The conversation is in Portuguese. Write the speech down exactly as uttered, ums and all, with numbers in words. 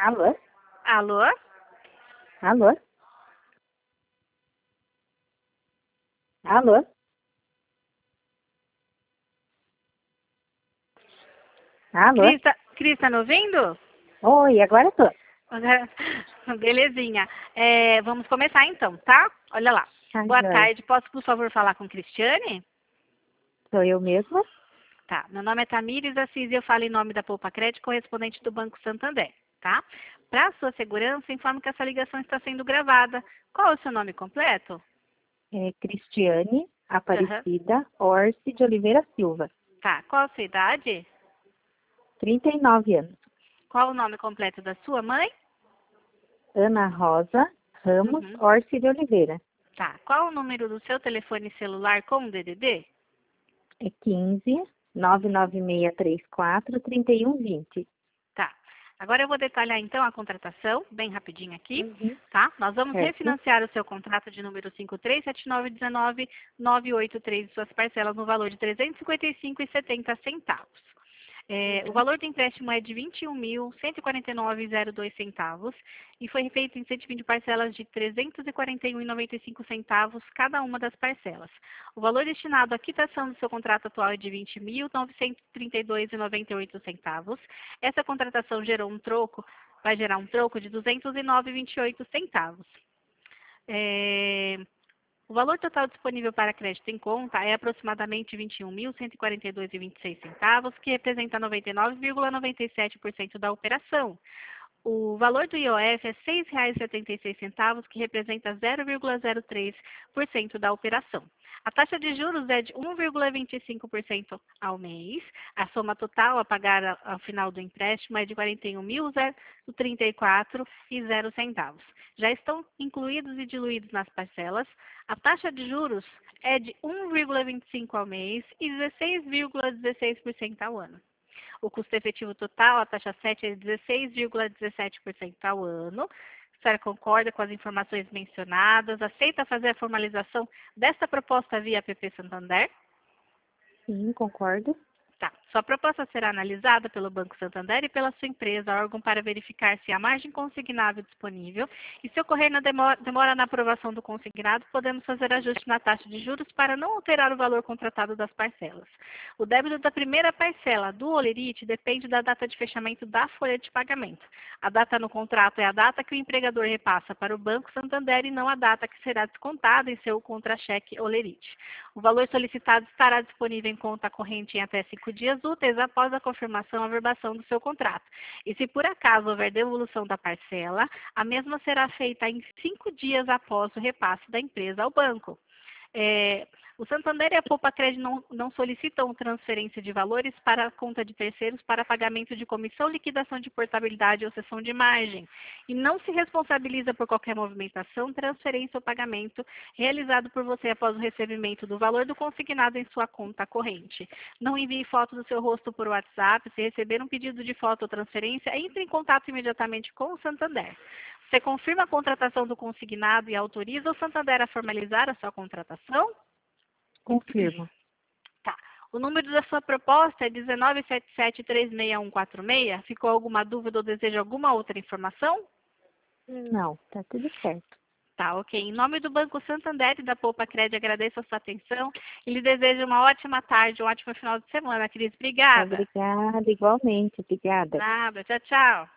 Alô? Alô? Alô? Alô? Alô? Cris, tá, Cris, tá me ouvindo? Oi, agora tô. Belezinha. É, vamos começar então, tá? Olha lá. Tá, Boa joia. tarde. Posso, por favor, falar com Cristiane? Sou eu mesma? Tá. Meu nome é Tamires Assis e eu falo em nome da Poupa Crédito, correspondente do Banco Santander, tá? Para sua segurança, informo que essa ligação está sendo gravada. Qual é o seu nome completo? É Cristiane Aham. Aparecida Orsi de Oliveira Silva. Tá. Qual a sua idade? trinta e nove anos. Qual o nome completo da sua mãe? Ana Rosa Ramos Uhum. Orsi de Oliveira. Tá. Qual o número do seu telefone celular com D D D? É quinze, nove nove seis três quatro, trinta e um vinte. Tá. Agora eu vou detalhar então a contratação, bem rapidinho aqui, Uhum. tá? Nós vamos Certo. refinanciar o seu contrato de número cinco três sete nove um nove nove oito três, suas parcelas no valor de trezentos e cinquenta e cinco reais e setenta centavos. É, o Uhum. valor do empréstimo é de vinte e um mil cento e quarenta e nove reais e zero dois centavos e foi feito em cento e vinte parcelas de trezentos e quarenta e um reais e noventa e cinco centavos cada uma das parcelas. O valor destinado à quitação do seu contrato atual é de vinte mil novecentos e trinta e dois reais e noventa e oito centavos. Essa contratação gerou um troco, vai gerar um troco de duzentos e nove reais e vinte e oito centavos. É, o valor total disponível para crédito em conta é aproximadamente vinte e um mil cento e quarenta e dois reais e vinte e seis centavos, que representa noventa e nove vírgula noventa e sete por cento da operação. O valor do I O F é seis reais e setenta e seis centavos, que representa zero vírgula zero três por cento da operação. A taxa de juros é de um vírgula vinte e cinco por cento ao mês. A soma total a pagar ao final do empréstimo é de quarenta e um mil trinta e quatro reais e zero centavos. Já estão incluídos e diluídos nas parcelas. A taxa de juros é de um vírgula vinte e cinco por cento ao mês e dezesseis vírgula dezesseis por cento ao ano. O custo efetivo total, a taxa sete, é dezesseis vírgula dezessete por cento ao ano. A senhora concorda com as informações mencionadas? Aceita fazer a formalização desta proposta via P P Santander? Sim, concordo. Tá. Sua proposta será analisada pelo Banco Santander e pela sua empresa, órgão, para verificar se há margem consignável disponível e se ocorrer na demora, demora na aprovação do consignado, podemos fazer ajuste na taxa de juros para não alterar o valor contratado das parcelas. O débito da primeira parcela do Olerite depende da data de fechamento da folha de pagamento. A data no contrato é a data que o empregador repassa para o Banco Santander e não a data que será descontada em seu contra-cheque Olerite. O valor solicitado estará disponível em conta corrente em até cinco dias úteis após a confirmação ou averbação do seu contrato. E se por acaso houver devolução da parcela, a mesma será feita em cinco dias após o repasse da empresa ao banco. É, o Santander e a Poupa Crédito não, não solicitam transferência de valores para a conta de terceiros para pagamento de comissão, liquidação de portabilidade ou cessão de margem. E não se responsabiliza por qualquer movimentação, transferência ou pagamento realizado por você após o recebimento do valor do consignado em sua conta corrente. Não envie foto do seu rosto por WhatsApp. Se receber um pedido de foto ou transferência, entre em contato imediatamente com o Santander. Você confirma a contratação do consignado e autoriza o Santander a formalizar a sua contratação? Confirmo. Tá. O número da sua proposta é um nove sete sete, três seis um quatro seis. Ficou alguma dúvida ou deseja alguma outra informação? Não, tá tudo certo. Tá, ok. Em nome do Banco Santander e da Poupa Crédito, agradeço a sua atenção e lhe desejo uma ótima tarde, um ótimo final de semana, Cris. Obrigada. Obrigada, igualmente. Obrigada. Nada. Tchau, tchau.